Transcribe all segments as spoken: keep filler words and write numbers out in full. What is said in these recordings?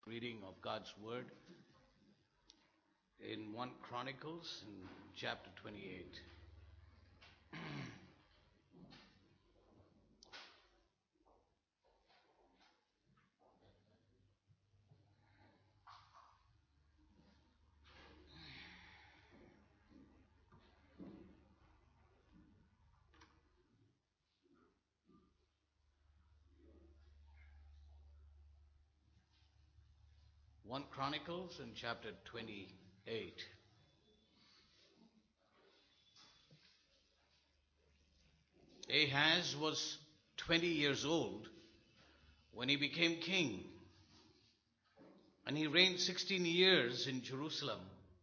Reading of God's Word in First Chronicles in chapter twenty-eight. First Chronicles in chapter twenty-eight. Ahaz was twenty years old when he became king, and he reigned sixteen years in Jerusalem.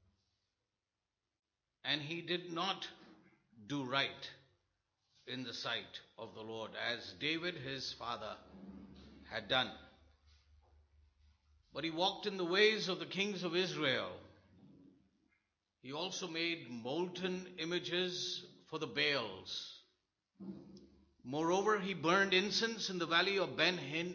And he did not do right in the sight of the Lord, as David his father had done. But he walked in the ways of the kings of Israel. He also made molten images for the Baals. Moreover, he burned incense in the valley of Ben Hin,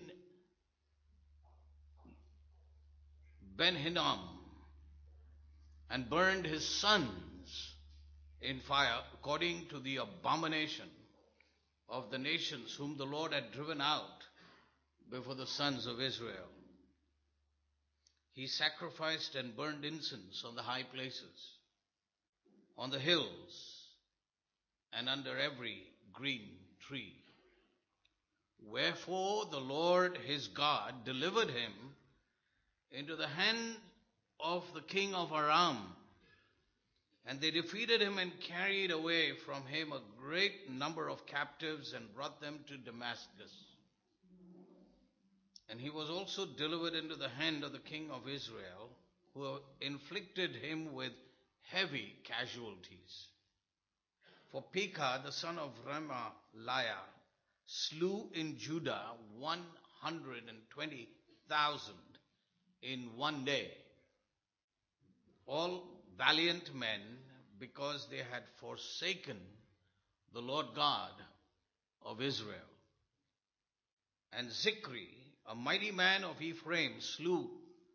Ben Hinnom, and burned his sons in fire, according to the abomination of the nations whom the Lord had driven out before the sons of Israel. He sacrificed and burned incense on the high places, on the hills, and under every green tree. Wherefore the Lord his God delivered him into the hand of the king of Aram, and they defeated him and carried away from him a great number of captives and brought them to Damascus. And he was also delivered into the hand of the king of Israel, who inflicted him with heavy casualties. For Pekah, the son of Remaliah, slew in Judah one hundred twenty thousand in one day, all valiant men, because they had forsaken the Lord God of Israel. And Zikri, a mighty man of Ephraim, slew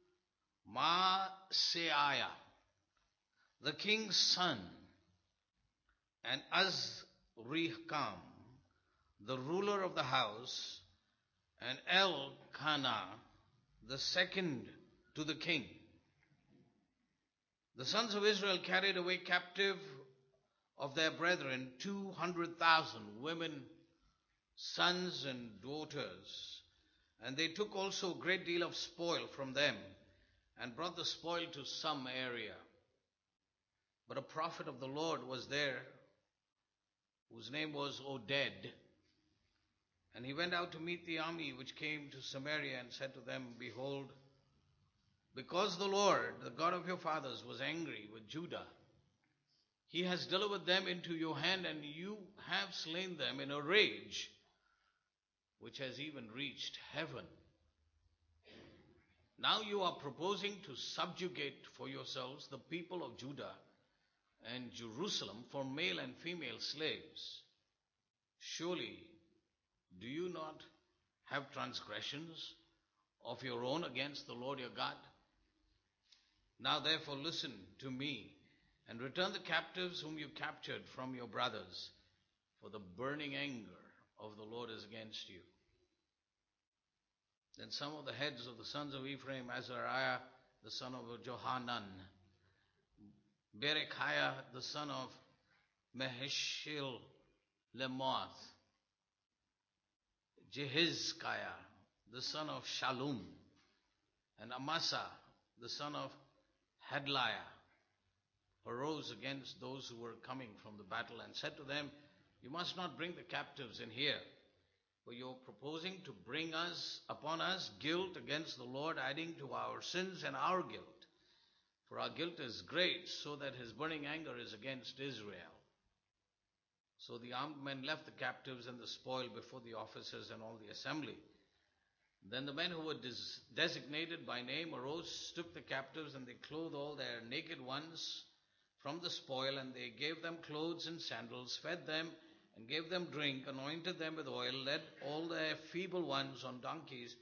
Maaseiah, the king's son, and Azrikam, the ruler of the house, and Elkanah, the second to the king. The sons of Israel carried away captive of their brethren two hundred thousand women, sons and daughters, and they took also a great deal of spoil from them, and brought the spoil to some area. But a prophet of the Lord was there, whose name was Oded. And he went out to meet the army which came to Samaria, and said to them, Behold, because the Lord, the God of your fathers, was angry with Judah, he has delivered them into your hand, and you have slain them in a rage which has even reached heaven. Now you are proposing to subjugate for yourselves the people of Judah and Jerusalem for male and female slaves. Surely, do you not have transgressions of your own against the Lord your God? Now therefore listen to me, and return the captives whom you captured from your brothers, for the burning anger of the Lord is against you. Then some of the heads of the sons of Ephraim, Azariah the son of Johanan, Berechiah the son of Mehishil Lemoth, Jehizkiah the son of Shallum, and Amasa the son of Hadliah, arose against those who were coming from the battle, and said to them, You must not bring the captives in here, for you are proposing to bring us upon us guilt against the Lord, adding to our sins and our guilt. For our guilt is great, so that his burning anger is against Israel. So the armed men left the captives and the spoil before the officers and all the assembly. Then the men who were des- designated by name arose, took the captives, and they clothed all their naked ones from the spoil, and they gave them clothes and sandals, fed them, and gave them drink, anointed them with oil, led all their feeble ones on donkeys,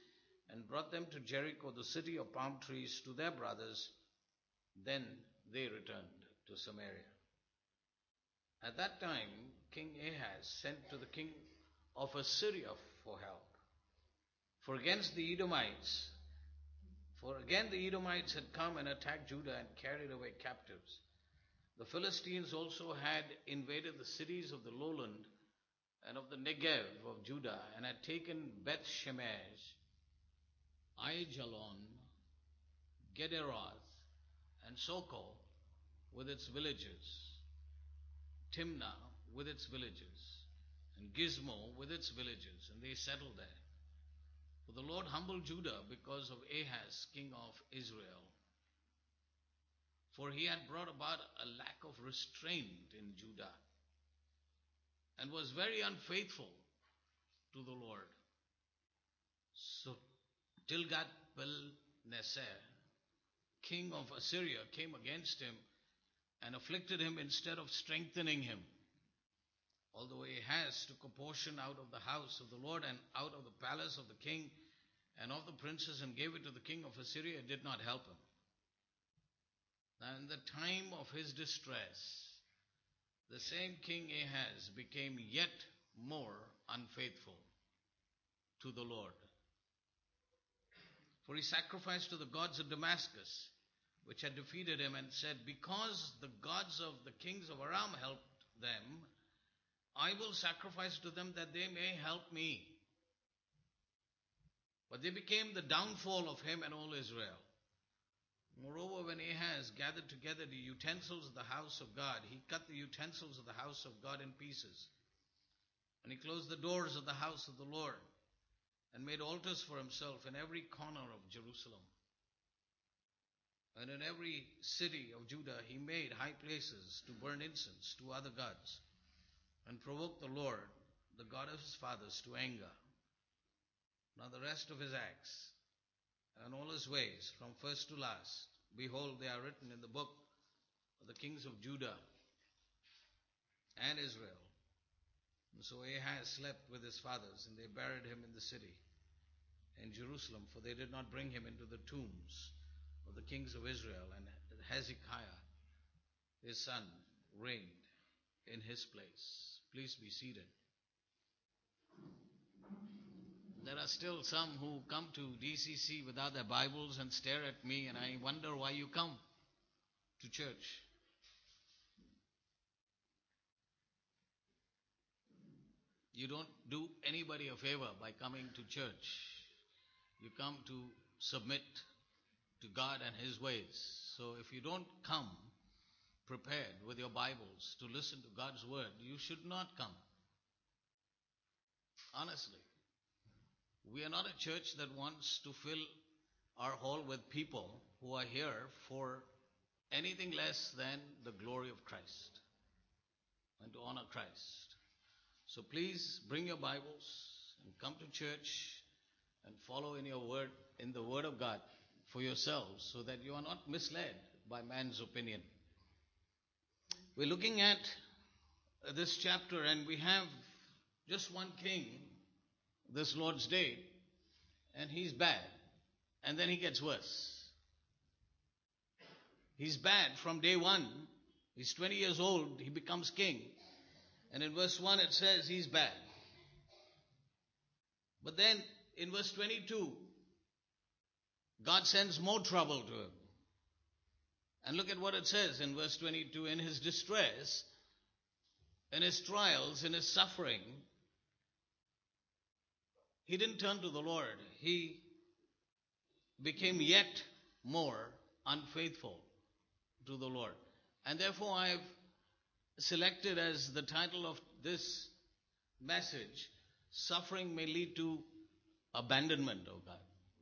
and brought them to Jericho, the city of palm trees, to their brothers. Then they returned to Samaria. At that time, King Ahaz sent to the king of Assyria for help. For against the Edomites, for again the Edomites had come and attacked Judah and carried away captives. The Philistines also had invaded the cities of the lowland and of the Negev of Judah, and had taken Beth Shemesh, Aijalon, Gederoth, and Soko with its villages, Timnah with its villages, and Gizmo with its villages, and they settled there. For the Lord humbled Judah because of Ahaz, king of Israel. For he had brought about a lack of restraint in Judah, and was very unfaithful to the Lord. So Tilgath-Pilneser, king of Assyria, came against him and afflicted him instead of strengthening him. Although Ahaz took a portion out of the house of the Lord and out of the palace of the king and of the princes and gave it to the king of Assyria, it did not help him. Now in the time of his distress, the same king Ahaz became yet more unfaithful to the Lord. For he sacrificed to the gods of Damascus, which had defeated him, and said, because the gods of the kings of Aram helped them, I will sacrifice to them that they may help me. But they became the downfall of him and all Israel. Moreover, when Ahaz gathered together the utensils of the house of God, he cut the utensils of the house of God in pieces. And he closed the doors of the house of the Lord, and made altars for himself in every corner of Jerusalem. And in every city of Judah he made high places to burn incense to other gods, and provoked the Lord, the God of his fathers, to anger. Now the rest of his acts and all his ways, from first to last, behold, they are written in the book of the kings of Judah and Israel. And so Ahaz slept with his fathers, and they buried him in the city, in Jerusalem, for they did not bring him into the tombs of the kings of Israel. And Hezekiah, his son, reigned in his place. Please be seated. There are still some who come to D C C without their Bibles and stare at me, and I wonder why you come to church. You don't do anybody a favor by coming to church. You come to submit to God and His ways. So if you don't come prepared with your Bibles to listen to God's word, you should not come. Honestly. We are not a church that wants to fill our hall with people who are here for anything less than the glory of Christ and to honor Christ. So please bring your Bibles and come to church and follow in your word, in the word of God for yourselves, so that you are not misled by man's opinion. We're looking at this chapter, and we have just one king this Lord's Day, and he's bad, and then he gets worse. He's bad from day one. He's twenty years old, he becomes king, and in verse one it says he's bad. But then in verse twenty-two, God sends more trouble to him. And look at what it says in verse twenty-two. In his distress, in his trials, in his suffering, he didn't turn to the Lord. He became yet more unfaithful to the Lord. And therefore I have selected as the title of this message, Suffering May Lead to Abandonment of God.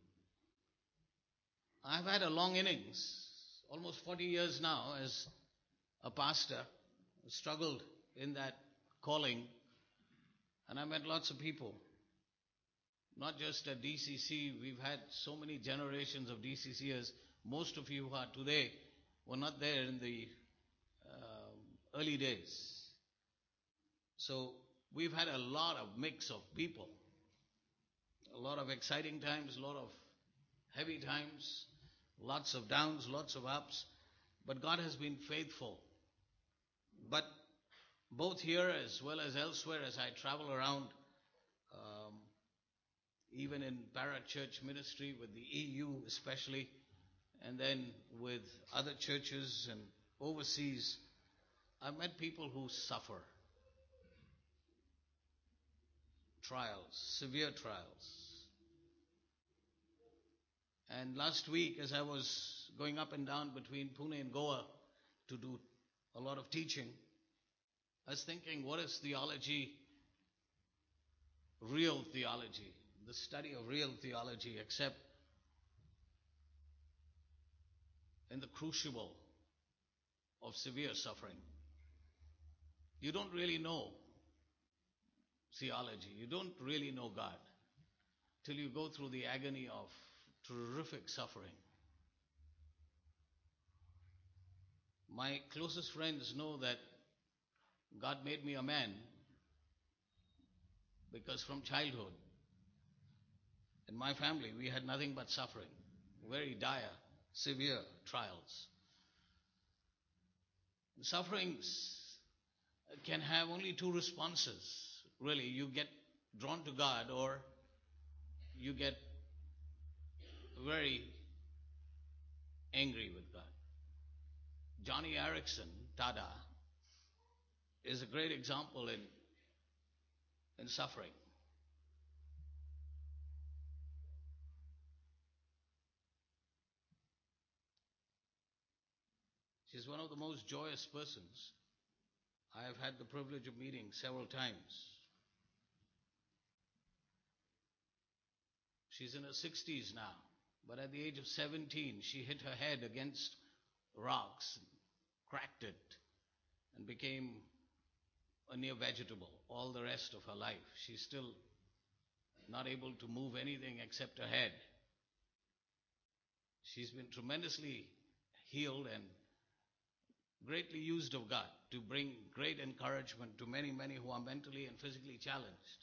I've had a long innings, almost forty years now as a pastor, struggled in that calling, and I met lots of people. Not just at D C C, we've had so many generations of D C Cers. Most of you who are today were not there in the uh, early days. So we've had a lot of mix of people. a lot of exciting times, a lot of heavy times, lots of downs, lots of ups, but God has been faithful. But both here as well as elsewhere, as I travel around, um, even in para-church ministry with the E U especially, and then with other churches and overseas, I've met people who suffer trials, severe trials. And last week, as I was going up and down between Pune and Goa to do a lot of teaching, I was thinking, what is theology, real theology, the study of real theology, except in the crucible of severe suffering? You don't really know theology. You don't really know God till you go through the agony of terrific suffering. My closest friends know that God made me a man because from childhood, in my family, we had nothing but suffering, very dire, severe trials. Sufferings can have only two responses. Really, you get drawn to God or you get very angry with God. Johnny Erickson, Tada, is a great example in, in suffering. She's one of the most joyous persons I have had the privilege of meeting several times. She's in her sixties now, but at the age of seventeen, she hit her head against rocks, cracked it, and became a near vegetable all the rest of her life. She's still not able to move anything except her head. She's been tremendously healed and greatly used of God to bring great encouragement to many, many who are mentally and physically challenged.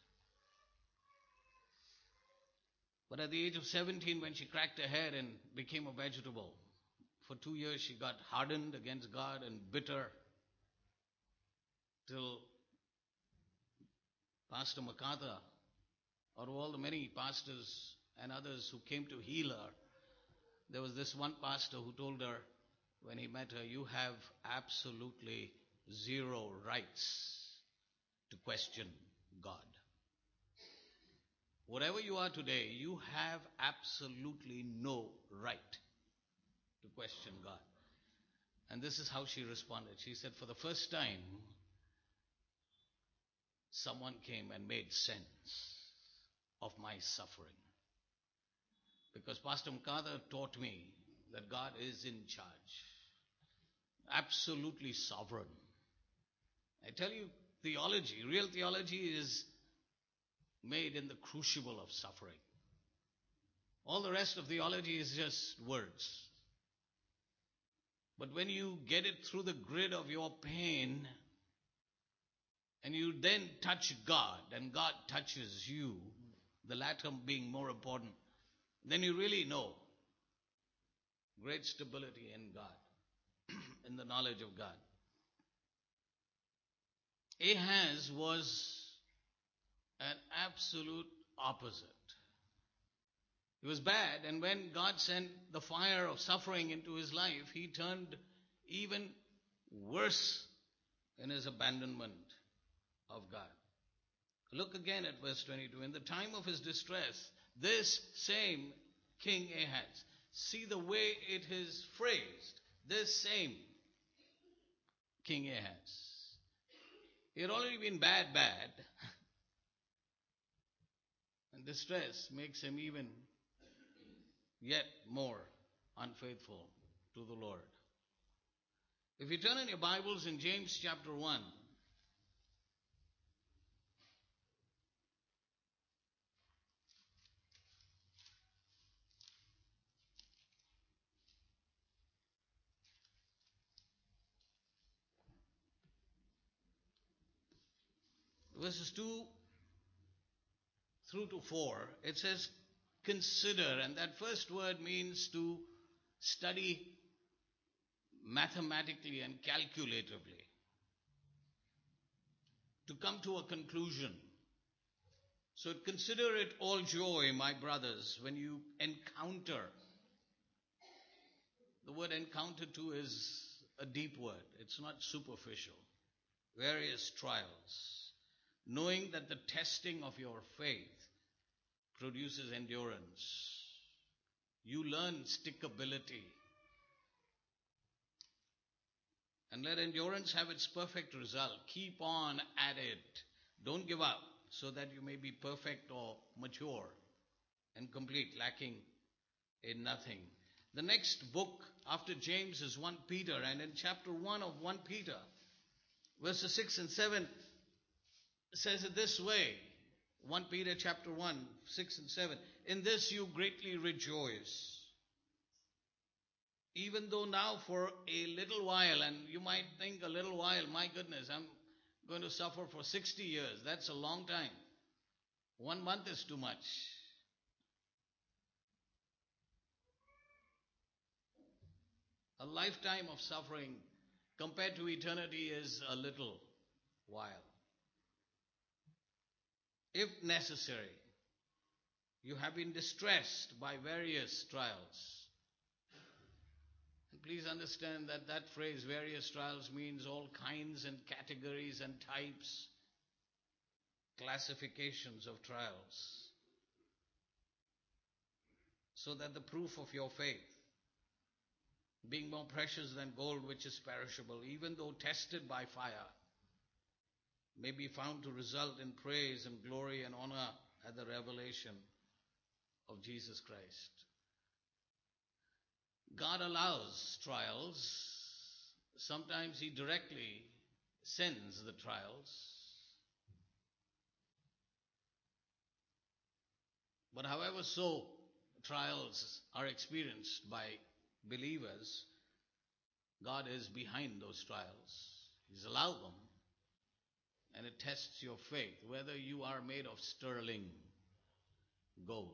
But at the age of seventeen, when she cracked her head and became a vegetable, for two years she got hardened against God and bitter, till Pastor MacArthur, out of all the many pastors and others who came to heal her, there was this one pastor who told her when he met her, you have absolutely zero rights to question God. Whatever you are today, you have absolutely no right to question God. And this is how she responded. She said, for the first time, someone came and made sense of my suffering. Because Pastor MacArthur taught me that God is in charge, absolutely sovereign. I tell you, theology, real theology is made in the crucible of suffering. All the rest of theology is just words. But when you get it through the grid of your pain, and you then touch God, and God touches you, the latter being more important, then you really know great stability in God, in the knowledge of God. Ahaz was an absolute opposite. He was bad, and when God sent the fire of suffering into his life, he turned even worse in his abandonment of God. Look again at verse twenty-two. In the time of his distress, this same King Ahaz, see the way it is phrased, this same King Ahaz. He had already been bad, bad. And distress makes him even yet more unfaithful to the Lord. If you turn in your Bibles in James chapter one, verses two through to four, it says consider, and that first word means to study mathematically and calculatively, to come to a conclusion. So consider it all joy, my brothers, when you encounter. The word encounter too is a deep word. It's not superficial. Various trials, knowing that the testing of your faith produces endurance. You learn stickability. And let endurance have its perfect result. Keep on at it. Don't give up, so that you may be perfect or mature and complete, lacking in nothing. The next book after James is First Peter, and in chapter one of First Peter, verses six and seven says it this way. First Peter chapter one, six and seven. In this you greatly rejoice, even though now for a little while, and you might think a little while, my goodness, I'm going to suffer for sixty years. That's a long time. One month is too much. A lifetime of suffering compared to eternity is a little while. If necessary, you have been distressed by various trials. And please understand that that phrase, various trials, means all kinds and categories and types, classifications of trials. So that the proof of your faith, being more precious than gold which is perishable, even though tested by fire, may be found to result in praise and glory and honor at the revelation of Jesus Christ. God allows trials. Sometimes He directly sends the trials. But however so trials are experienced by believers, God is behind those trials. He's allowed them. And it tests your faith, whether you are made of sterling gold.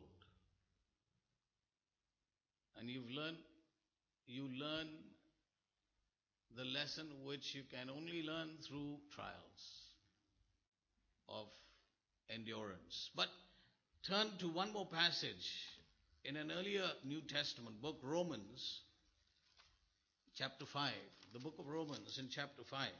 And you've learned, you learn the lesson which you can only learn through trials of endurance. But turn to one more passage in an earlier New Testament book, Romans, chapter five. The book of Romans in chapter five.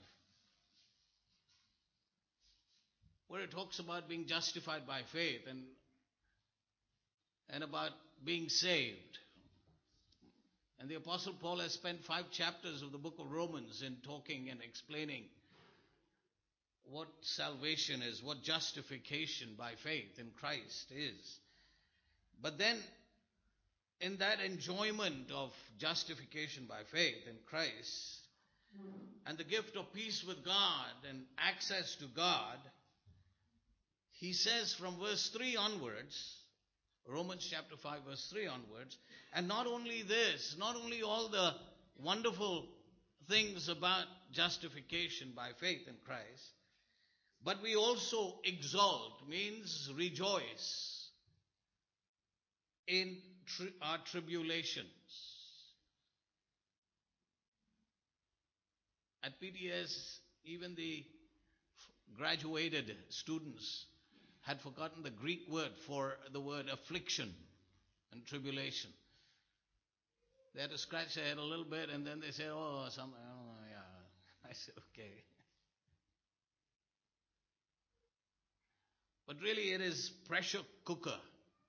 Where it talks about being justified by faith and, and about being saved. And the Apostle Paul has spent five chapters of the book of Romans in talking and explaining what salvation is, what justification by faith in Christ is. But then, in that enjoyment of justification by faith in Christ, and the gift of peace with God and access to God, he says from verse three onwards, Romans chapter five verse three onwards, and not only this, not only all the wonderful things about justification by faith in Christ, but we also exalt, means rejoice, in tri- our tribulations. At P T S, even the graduated students had forgotten the Greek word for the word affliction and tribulation. They had to scratch their head a little bit, and then they said, oh, some, oh yeah. I said, okay. But really it is pressure cooker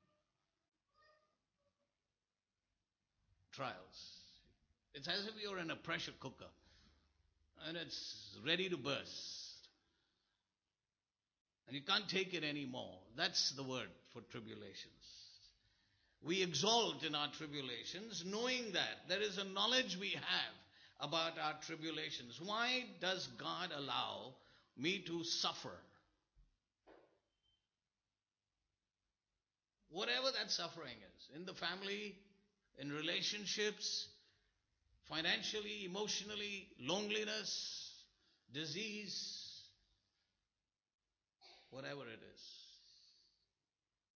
trials. It's as if you're in a pressure cooker and it's ready to burst. And you can't take it anymore. That's the word for tribulations. We exalt in our tribulations, knowing that there is a knowledge we have about our tribulations. Why does God allow me to suffer? Whatever that suffering is, in the family, in relationships, financially, emotionally, loneliness, disease, whatever it is.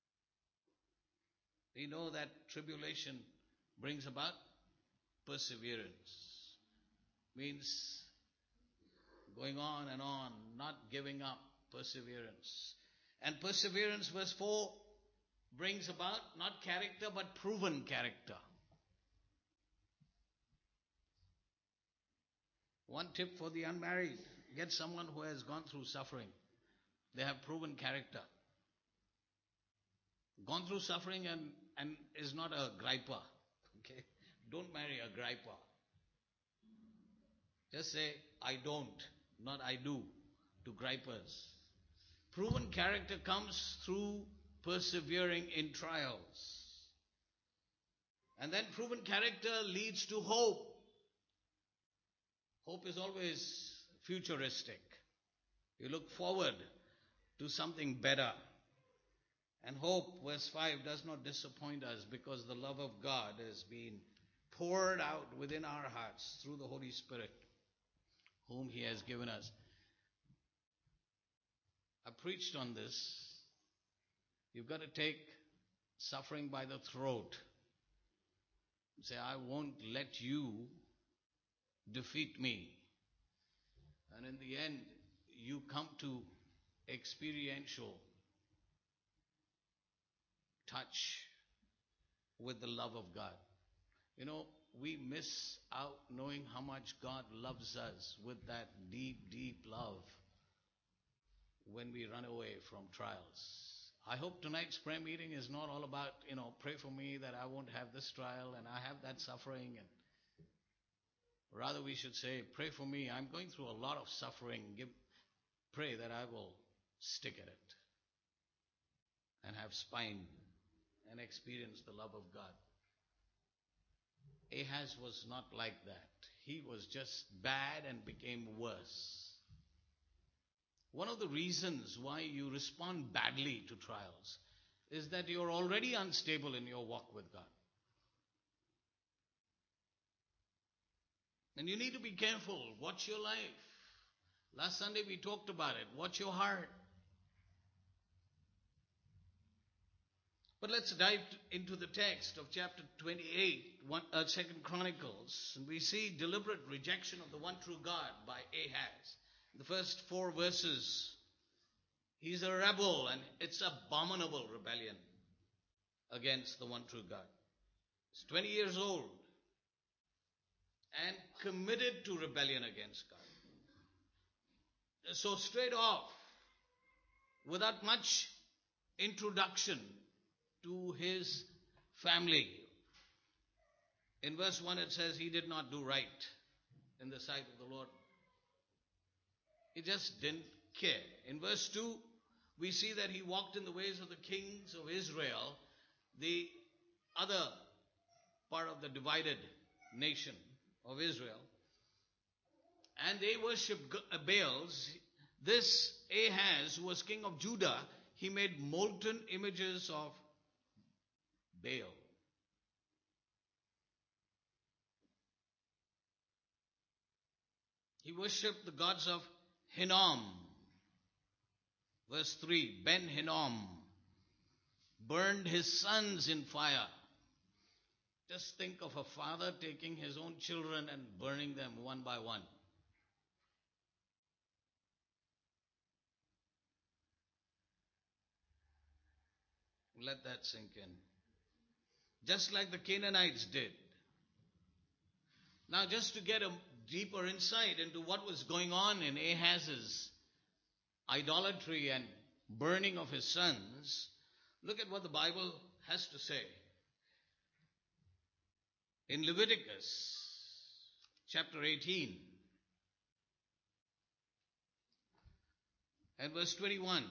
We know that tribulation brings about perseverance. Means going on and on, not giving up, perseverance. And perseverance, verse four, brings about not character but proven character. One tip for the unmarried: get someone who has gone through suffering. They have proven character. Gone through suffering and, and is not a griper. Okay? Don't marry a griper. Just say, I don't, not I do, to gripers. Proven character comes through persevering in trials. And then proven character leads to hope. Hope is always futuristic. You look forward to something better. And hope, verse five, does not disappoint us because the love of God has been poured out within our hearts through the Holy Spirit, whom He has given us. I preached on this. You've got to take suffering by the throat. Say, I won't let you defeat me. And in the end, you come to experiential touch with the love of God. You know, we miss out knowing how much God loves us with that deep, deep love when we run away from trials. I hope tonight's prayer meeting is not all about, you know, pray for me that I won't have this trial and I have that suffering. And rather we should say, pray for me. I'm going through a lot of suffering. Give, pray that I will stick at it and have spine and experience the love of God. Ahaz was not like that. He was just bad and became worse. One of the reasons why you respond badly to trials is that you're already unstable in your walk with God. And you need to be careful. Watch your life. Last Sunday we talked about it. Watch your heart. But let's dive into the text of chapter twenty-eight, one, uh, Second Chronicles. And we see deliberate rejection of the one true God by Ahaz. The first four verses, he's a rebel, and it's abominable rebellion against the one true God. He's twenty years old and committed to rebellion against God. So straight off, without much introduction to his family, in verse one it says he did not do right in the sight of the Lord. He just didn't care. In verse two, we see that he walked in the ways of the kings of Israel, the other part of the divided nation of Israel. And they worshipped Baals. This Ahaz, who was king of Judah, he made molten images of Baal. He worshipped the gods of Hinnom. Verse three, Ben Hinnom burned his sons in fire. Just think of a father taking his own children and burning them one by one. Let that sink in. Just like the Canaanites did. Now, just to get a deeper insight into what was going on in Ahaz's idolatry and burning of his sons, look at what the Bible has to say. In Leviticus chapter eighteen and verse twenty-one.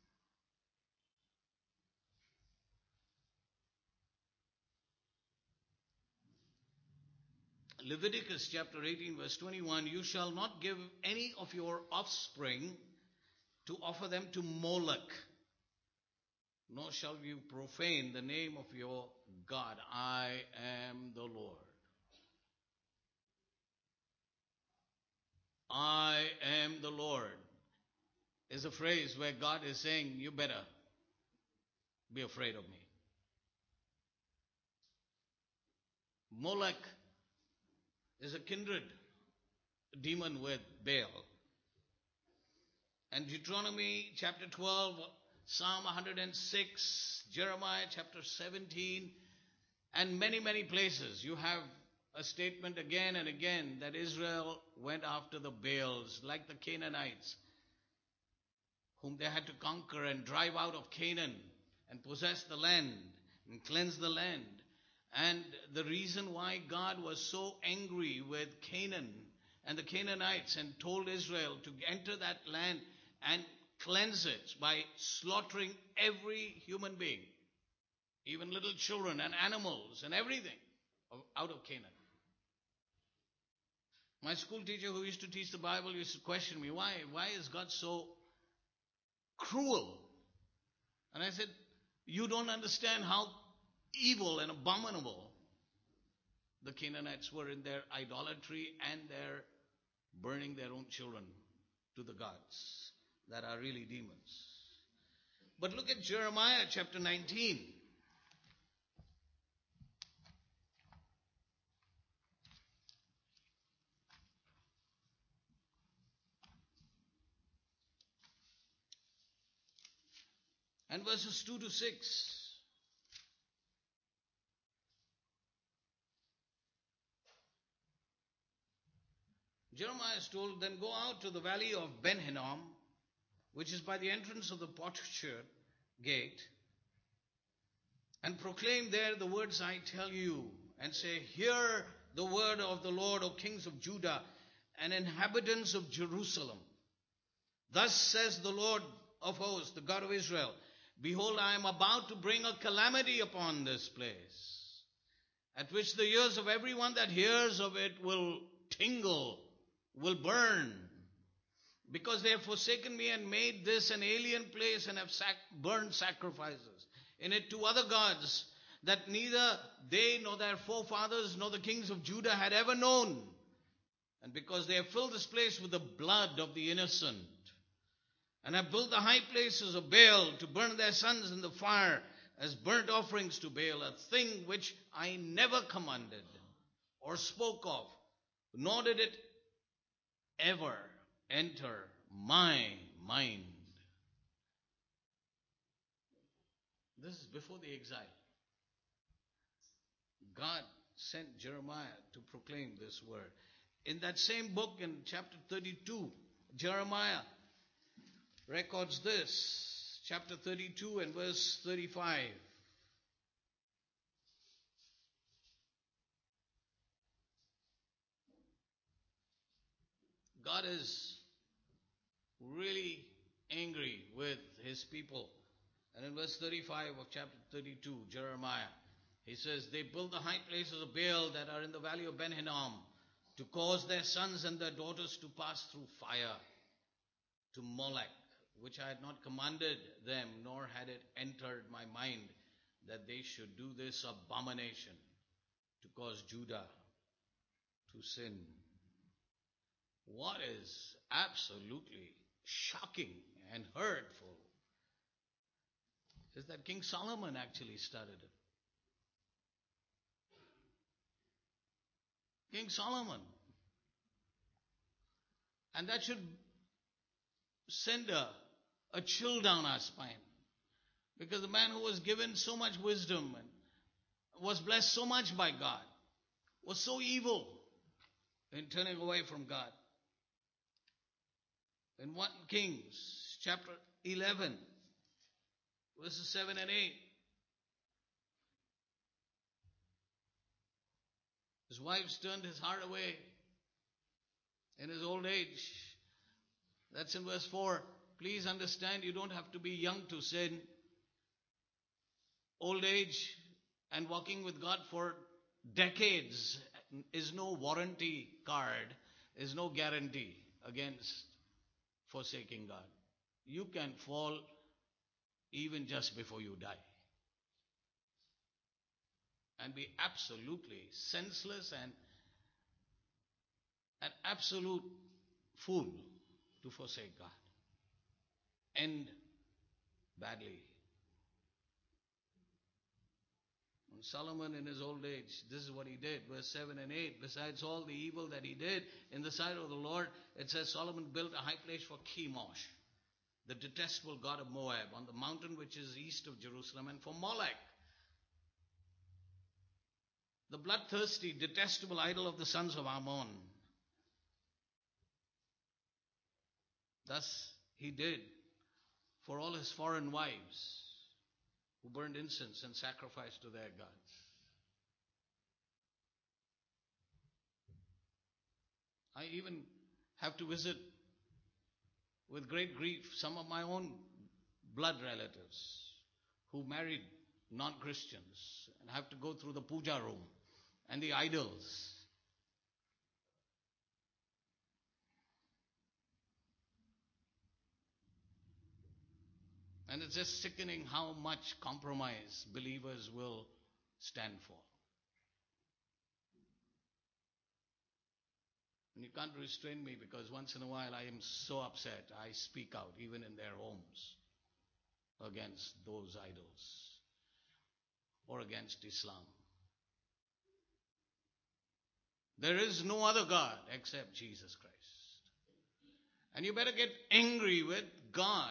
Leviticus chapter eighteen verse twenty-one, you shall not give any of your offspring to offer them to Moloch, nor shall you profane the name of your God. I am the Lord. I am the Lord is a phrase where God is saying, you better be afraid of me. Molech is a kindred demon with Baal. And Deuteronomy chapter twelve, Psalm one hundred six, Jeremiah chapter seventeen, and many, many places you have a statement again and again that Israel went after the Baals, like the Canaanites, whom they had to conquer and drive out of Canaan and possess the land and cleanse the land. And the reason why God was so angry with Canaan and the Canaanites and told Israel to enter that land and cleanse it by slaughtering every human being, even little children and animals and everything out of Canaan. My school teacher who used to teach the Bible used to question me, why, why is God so cruel? And I said, you don't understand how evil and abominable the Canaanites were in their idolatry and their burning their own children to the gods that are really demons. But look at Jeremiah chapter nineteen. And verses two to six. Jeremiah is told, then go out to the valley of Ben Hinnom, which is by the entrance of the potsherd gate, and proclaim there the words I tell you, and say, hear the word of the Lord, O kings of Judah and inhabitants of Jerusalem. Thus says the Lord of hosts, the God of Israel, behold, I am about to bring a calamity upon this place, at which the ears of everyone that hears of it will tingle, will burn, because they have forsaken me and made this an alien place and have sac- burned sacrifices in it to other gods that neither they nor their forefathers nor the kings of Judah had ever known. And because they have filled this place with the blood of the innocent, and have built the high places of Baal to burn their sons in the fire as burnt offerings to Baal, a thing which I never commanded or spoke of, nor did it ever enter my mind. This is before the exile. God sent Jeremiah to proclaim this word. In that same book, in chapter thirty-two, Jeremiah records this, chapter thirty-two and verse thirty-five. God is really angry with his people. And in verse thirty-five of chapter thirty-two, Jeremiah, he says, they build the high places of Baal that are in the valley of Ben Hinnom to cause their sons and their daughters to pass through fire to Molech, which I had not commanded them, nor had it entered my mind that they should do this abomination to cause Judah to sin. What is absolutely shocking and hurtful is that King Solomon actually started it. King Solomon. And that should send a, a chill down our spine. Because the man who was given so much wisdom and was blessed so much by God was so evil in turning away from God. In First Kings chapter eleven, verses seven and eight, his wives turned his heart away in his old age. That's in verse four. Please understand, you don't have to be young to sin. Old age and walking with God for decades is no warranty card, is no guarantee against forsaking God. You can fall even just before you die and be absolutely senseless and an absolute fool to forsake God. End badly. And Solomon in his old age, this is what he did. Verse seven and eight, besides all the evil that he did in the sight of the Lord, it says Solomon built a high place for Chemosh, the detestable god of Moab, on the mountain which is east of Jerusalem, and for Molech, the bloodthirsty, detestable idol of the sons of Ammon. Thus he did for all his foreign wives who burned incense and sacrificed to their gods. I even have to visit with great grief some of my own blood relatives who married non-Christians and have to go through the puja room and the idols. And it's just sickening how much compromise believers will stand for. And you can't restrain me, because once in a while I am so upset, I speak out, even in their homes, against those idols or against Islam. There is no other God except Jesus Christ. And you better get angry with God.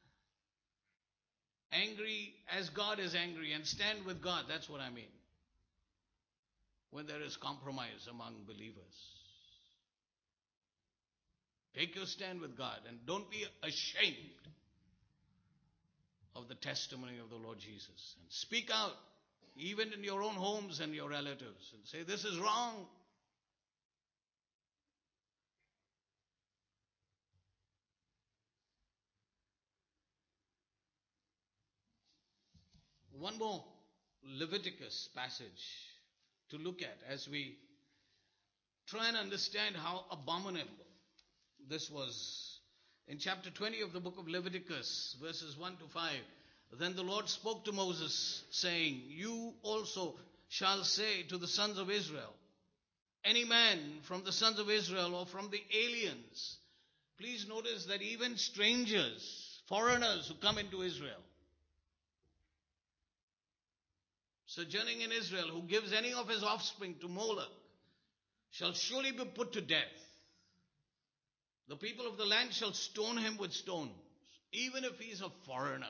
Angry as God is angry, and stand with God. That's what I mean. When there is compromise among believers, take your stand with God, and don't be ashamed of the testimony of the Lord Jesus. And speak out, even in your own homes and your relatives, and say, this is wrong. One more Leviticus passage to look at as we try and understand how abominable this was. In chapter twenty of the book of Leviticus, verses one to five, then the Lord spoke to Moses, saying, you also shall say to the sons of Israel, any man from the sons of Israel or from the aliens, please notice that even strangers, foreigners who come into Israel, sojourning in Israel, who gives any of his offspring to Moloch, shall surely be put to death. The people of the land shall stone him with stones, even if he is a foreigner.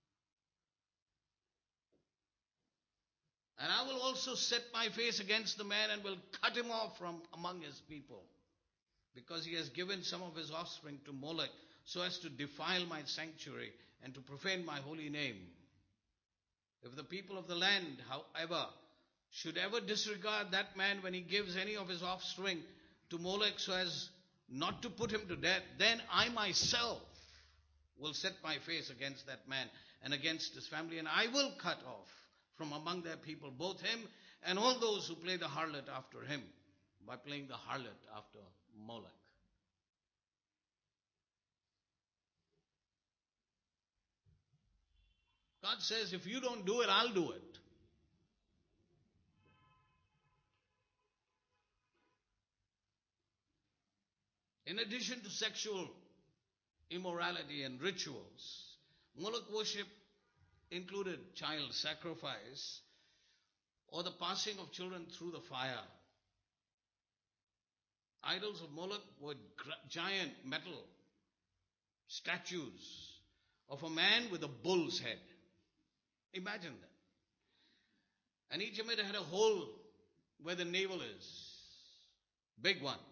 And I will also set my face against the man and will cut him off from among his people, because he has given some of his offspring to Moloch, so as to defile my sanctuary and to profane my holy name. If the people of the land, however, should ever disregard that man when he gives any of his offspring to Molech so as not to put him to death, then I myself will set my face against that man and against his family, and I will cut off from among their people both him and all those who play the harlot after him, by playing the harlot after Molech. God says, if you don't do it, I'll do it. In addition to sexual immorality and rituals, Moloch worship included child sacrifice or the passing of children through the fire. Idols of Moloch were giant metal statues of a man with a bull's head. Imagine that. And each of it had a hole where the navel is. Big one.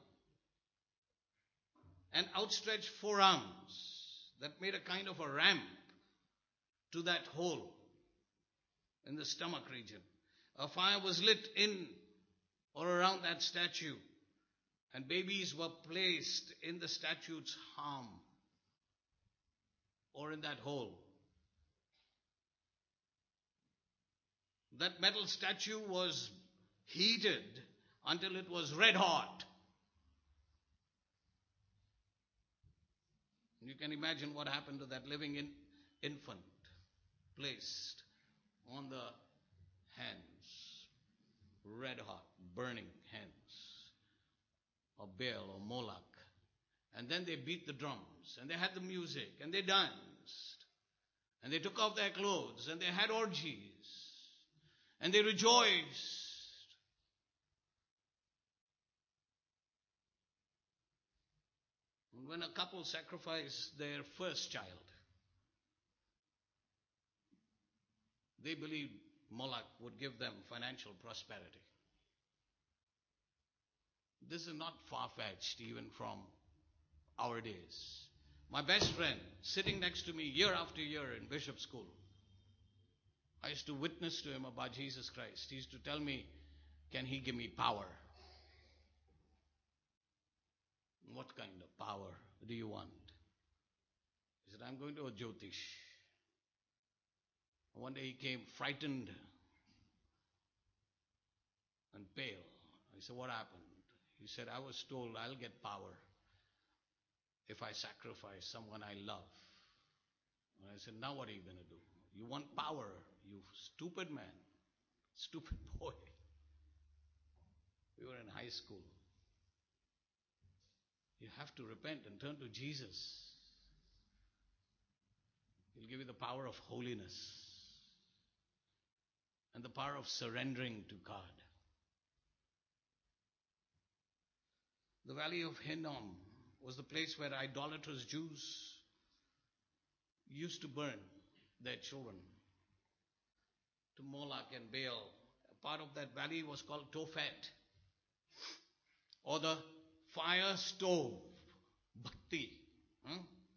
And outstretched forearms that made a kind of a ramp to that hole in the stomach region. A fire was lit in or around that statue, and babies were placed in the statue's arm or in that hole. That metal statue was heated until it was red hot. You can imagine what happened to that living in, infant placed on the hands, red hot, burning hands of Baal or Moloch. And then they beat the drums, and they had the music, and they danced, and they took off their clothes, and they had orgies. And they rejoiced. When a couple sacrificed their first child, they believed Moloch would give them financial prosperity. This is not far-fetched even from our days. My best friend, sitting next to me year after year in Bishop School, I used to witness to him about Jesus Christ. He used to tell me, can he give me power? What kind of power do you want? He said, I'm going to a Jyotish. One day he came frightened and pale. I said, what happened? He said, I was told I'll get power if I sacrifice someone I love. And I said, now what are you going to do? You want power, you stupid man, stupid boy. We were in high school. You have to repent and turn to Jesus. He'll give you the power of holiness and the power of surrendering to God. The valley of Hinnom was the place where idolatrous Jews used to burn their children to Moloch and Baal. A part of that valley was called Tophet, or the fire stove, bhakti, huh?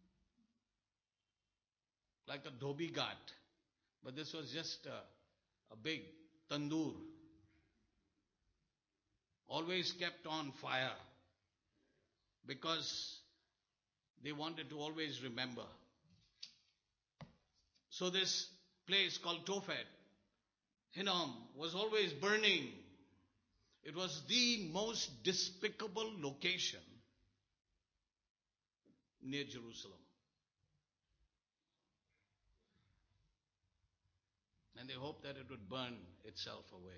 Like a dhobi ghat, but this was just a, a big tandoor, always kept on fire, because they wanted to always remember. So this place called Tophet, Hinnom, was always burning. It was the most despicable location near Jerusalem. And they hoped that it would burn itself away.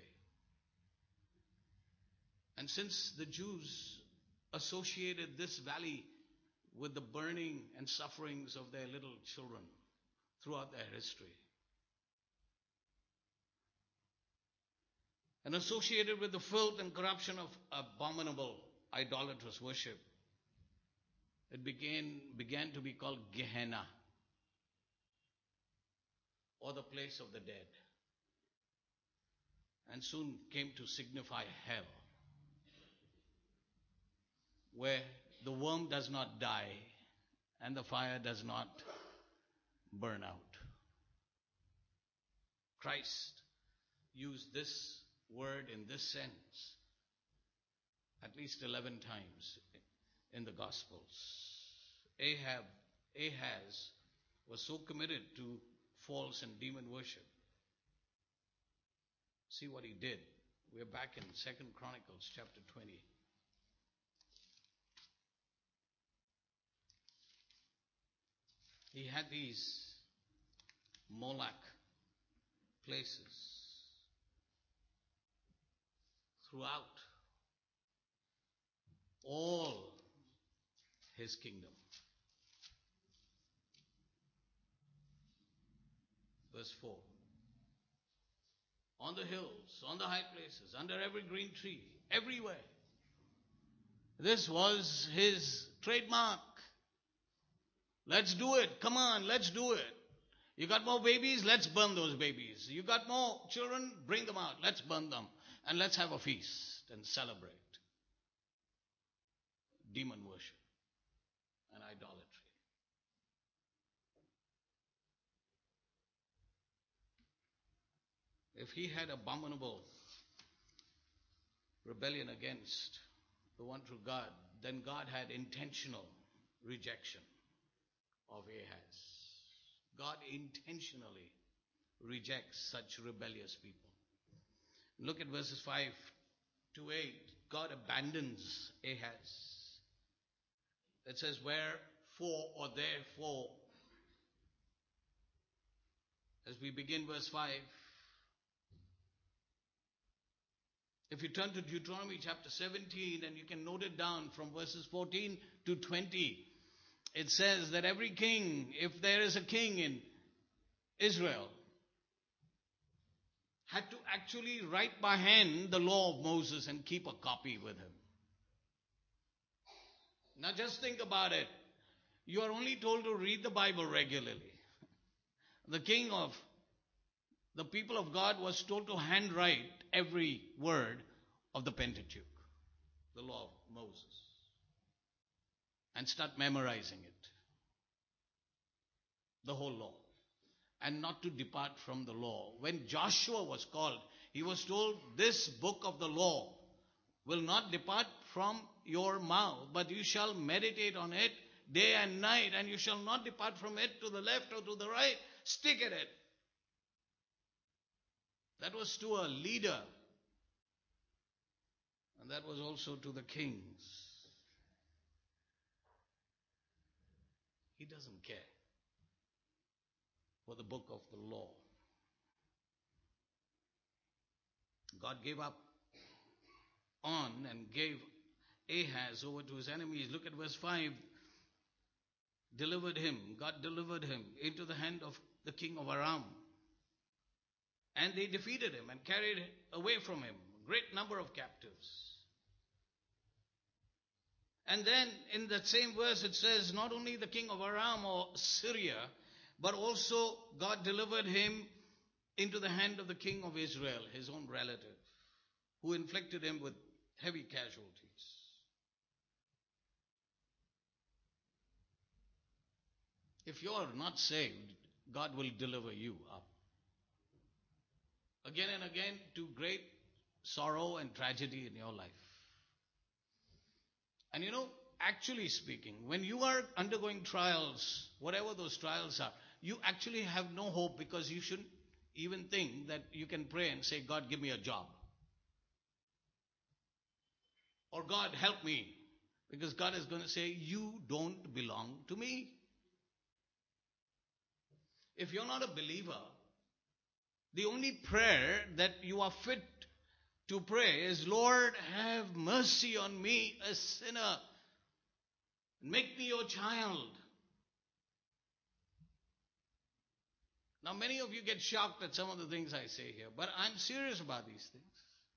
And since the Jews associated this valley with the burning and sufferings of their little children throughout their history, and associated with the filth and corruption of abominable idolatrous worship, it began, began to be called Gehenna, or the place of the dead, and soon came to signify hell, where the worm does not die and the fire does not burn out. Christ used this word in this sense at least eleven times in the Gospels. Ahab, Ahaz was so committed to false and demon worship. See what he did. We're back in Second Chronicles chapter twenty. He had these Moloch places throughout all his kingdom. Verse four. On the hills, on the high places, under every green tree, everywhere. This was his trademark. Let's do it. Come on, let's do it. You got more babies? Let's burn those babies. You got more children? Bring them out. Let's burn them. And let's have a feast and celebrate demon worship and idolatry. If he had abominable rebellion against the one true God, then God had intentional rejection of Ahaz. God intentionally rejects such rebellious people. Look at verses five to eight. God abandons Ahaz. It says, wherefore or therefore, as we begin verse five, if you turn to Deuteronomy chapter seventeen, and you can note it down from verses fourteen to twenty, it says that every king, if there is a king in Israel, had to actually write by hand the law of Moses and keep a copy with him. Now just think about it. You are only told to read the Bible regularly. The king of the people of God was told to handwrite every word of the Pentateuch, the law of Moses, and start memorizing it, the whole law, and not to depart from the law. When Joshua was called, he was told, this book of the law will not depart from your mouth, but you shall meditate on it day and night, and you shall not depart from it to the left or to the right. Stick at it. That was to a leader, and that was also to the kings. He doesn't care for the book of the law. God gave up on and gave Ahaz over to his enemies. Look at verse five. Delivered him, God delivered him into the hand of the king of Aram. And they defeated him and carried away from him a great number of captives. And then in that same verse it says, not only the king of Aram or Syria, but also God delivered him into the hand of the king of Israel, his own relative, who inflicted him with heavy casualties. If you are not saved, God will deliver you up. Again and again, to great sorrow and tragedy in your life. And you know, actually speaking, when you are undergoing trials, whatever those trials are, you actually have no hope, because you shouldn't even think that you can pray and say, God, give me a job. Or God, help me. Because God is going to say, you don't belong to me. If you're not a believer, the only prayer that you are fit to pray is, Lord, have mercy on me, a sinner. Make me your child. Now, many of you get shocked at some of the things I say here, but I'm serious about these things.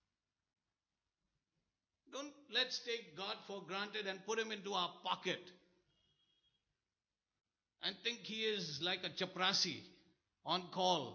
Don't let's take God for granted and put him into our pocket and think he is like a chaprasi on call.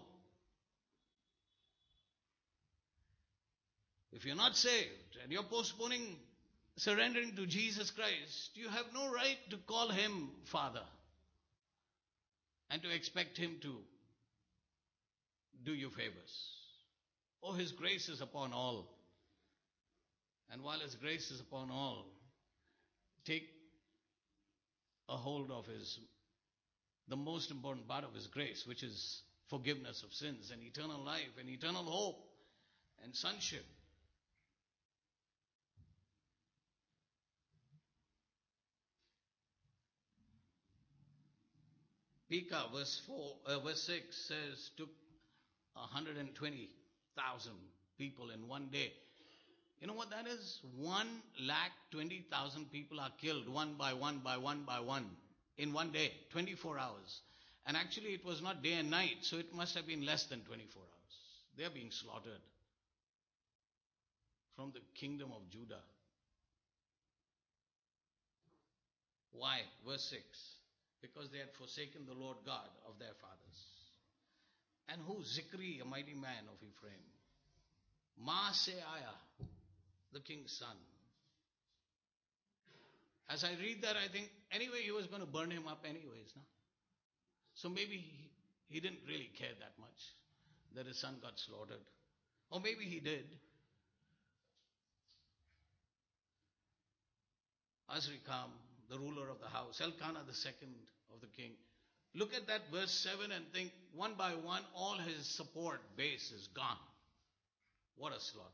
If you're not saved and you're postponing surrendering to Jesus Christ, you have no right to call him Father and to expect him to do you favors. Oh, his grace is upon all. And while his grace is upon all, take a hold of his, the most important part of his grace, which is forgiveness of sins and eternal life and eternal hope and sonship. Pekah, verse four, uh, verse six says, took one hundred twenty thousand people in one day. You know what that is? One lakh twenty thousand people are killed one by one by one by one in one day, twenty-four hours. And actually it was not day and night, so it must have been less than twenty-four hours. They are being slaughtered from the kingdom of Judah. Why? Verse six. Because they had forsaken the Lord God of their fathers. And who? Zikri, a mighty man of Ephraim. Maaseiah, the king's son. As I read that, I think, anyway, he was going to burn him up anyways. No? So maybe he, he didn't really care that much that his son got slaughtered. Or maybe he did. Azrikam, the ruler of the house. Elkanah, the second of the king. Look at that verse seven and think, one by one, all his support base is gone. What a slaughter.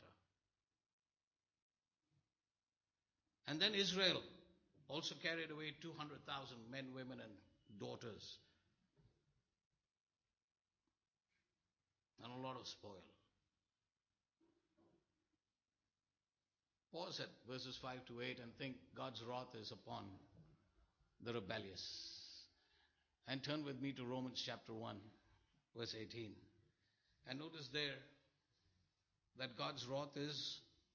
And then Israel also carried away two hundred thousand men, women, and daughters. And a lot of spoil. Pause at verses five to eight and think God's wrath is upon the rebellious. And turn with me to Romans chapter one, verse eighteen. And notice there, that God's wrath is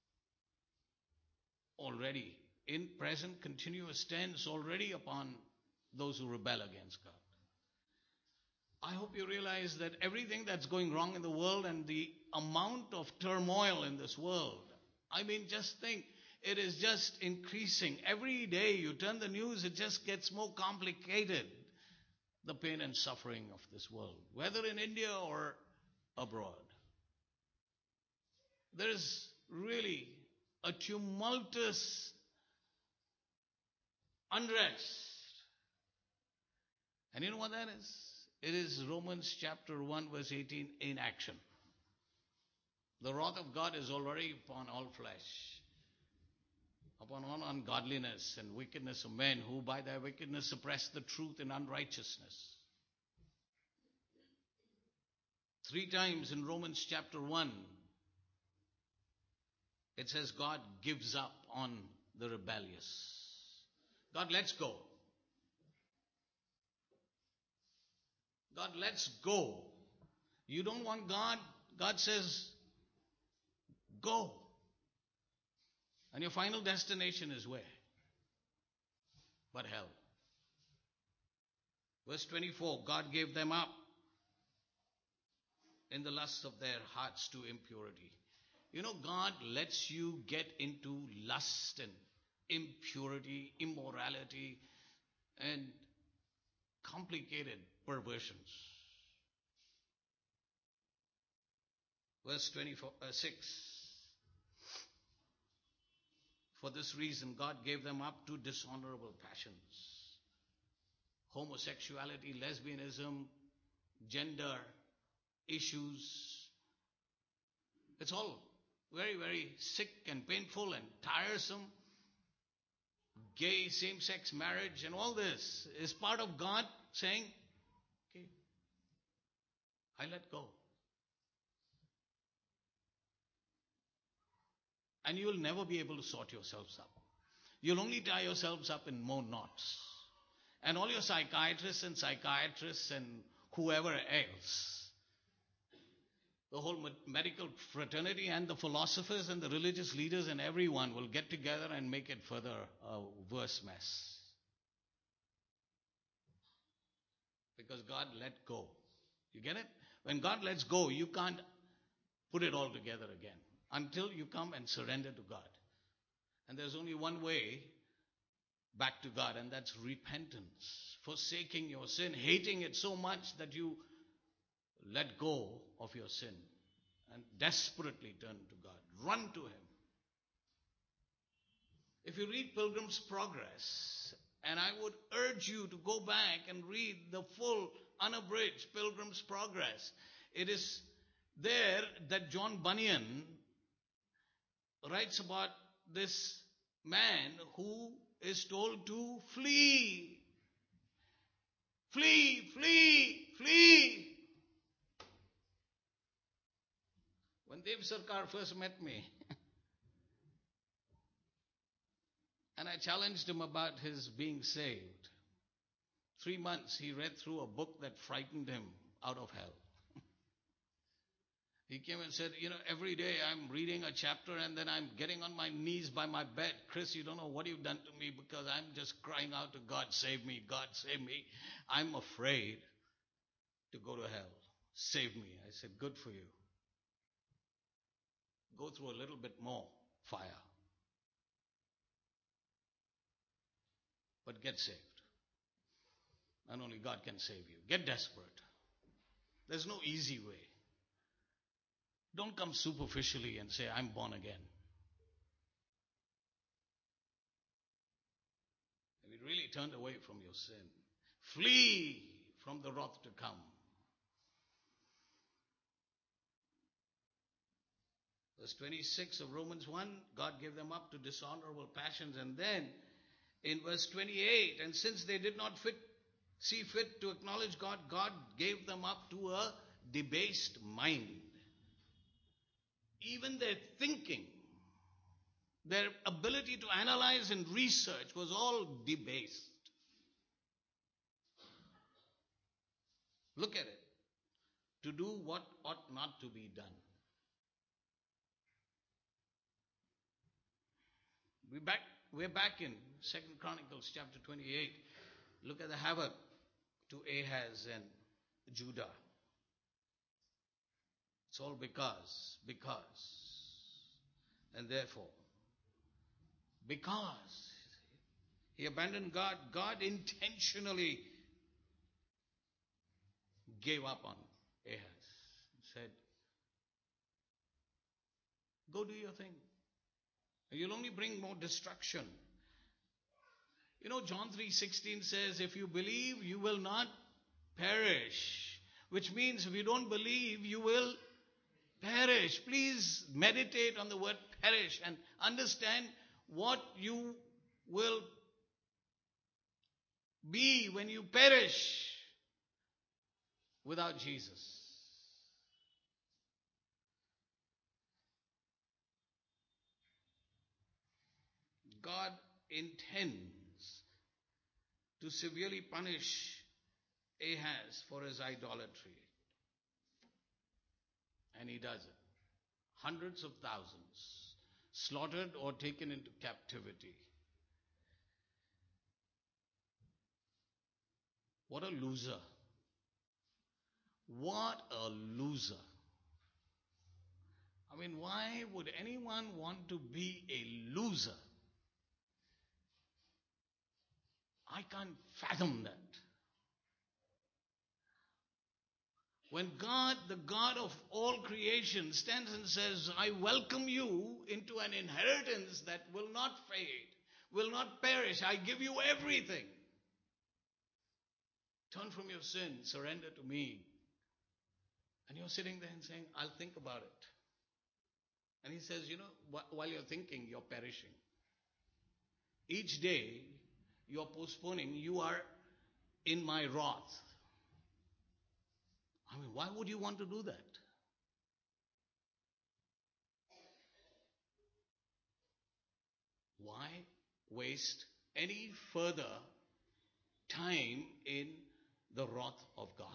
already in present continuous tense already upon those who rebel against God. I hope you realize that everything that's going wrong in the world and the amount of turmoil in this world, I mean, just think, it is just increasing. Every day you turn the news, it just gets more complicated. The pain and suffering of this world, whether in India or abroad. There is really a tumultuous unrest. And you know what that is? It is Romans chapter one verse eighteen in action. The wrath of God is already upon all flesh, upon all ungodliness and wickedness of men who by their wickedness suppress the truth in unrighteousness. Three times in Romans chapter one, it says God gives up on the rebellious. God lets go. God lets go. You don't want God? God says, go. And your final destination is where? But hell. Verse twenty-four, God gave them up in the lust of their hearts to impurity. You know, God lets you get into lust and impurity, immorality, and complicated perversions. Verse twenty-four, uh, six. For this reason, God gave them up to dishonorable passions. Homosexuality, lesbianism, gender issues. It's all very, very sick and painful and tiresome. Gay, same-sex marriage and all this is part of God saying, okay, I let go. And you will never be able to sort yourselves up. You'll only tie yourselves up in more knots. And all your psychiatrists and psychiatrists and whoever else, the whole medical fraternity and the philosophers and the religious leaders and everyone will get together and make it further a worse mess. Because God let go. You get it? When God lets go, you can't put it all together again until you come and surrender to God. And there's only one way back to God, and that's repentance. Forsaking your sin, hating it so much that you let go of your sin and desperately turn to God. Run to Him. If you read Pilgrim's Progress, and I would urge you to go back and read the full, unabridged Pilgrim's Progress. It is there that John Bunyan writes about this man who is told to flee. Flee, flee, flee. When Dev Sarkar first met me, and I challenged him about his being saved, three months he read through a book that frightened him out of hell. He came and said, you know, every day I'm reading a chapter and then I'm getting on my knees by my bed. Chris, you don't know what you've done to me because I'm just crying out to God, save me, God, save me. I'm afraid to go to hell. Save me. I said, good for you. Go through a little bit more fire. But get saved. And only God can save you. Get desperate. There's no easy way. Don't come superficially and say, I'm born again. Have you really turned away from your sin? Flee from the wrath to come. Verse twenty-six of Romans one, God gave them up to dishonorable passions. And then in verse twenty-eight, and since they did not fit, see fit to acknowledge God, God gave them up to a debased mind. Even their thinking, their ability to analyze and research was all debased. Look at it. To do what ought not to be done. We back, we're back in Second Chronicles chapter twenty-eight. Look at the havoc to Ahaz and Judah. It's all because, because, and therefore. Because he abandoned God, God intentionally gave up on Ahaz. Said, go do your thing. You'll only bring more destruction. You know, John three sixteen says, if you believe, you will not perish. Which means if you don't believe, you will perish. Please meditate on the word perish and understand what you will be when you perish without Jesus. God intends to severely punish Ahaz for his idolatry. And he does it. Hundreds of thousands slaughtered or taken into captivity. What a loser. What a loser. I mean, why would anyone want to be a loser? I can't fathom that. When God, the God of all creation, stands and says, I welcome you into an inheritance that will not fade, will not perish. I give you everything. Turn from your sin, surrender to me. And you're sitting there and saying, I'll think about it. And he says, you know, while you're thinking, you're perishing. Each day, you're postponing, you are in my wrath. I mean, why would you want to do that? Why waste any further time in the wrath of God?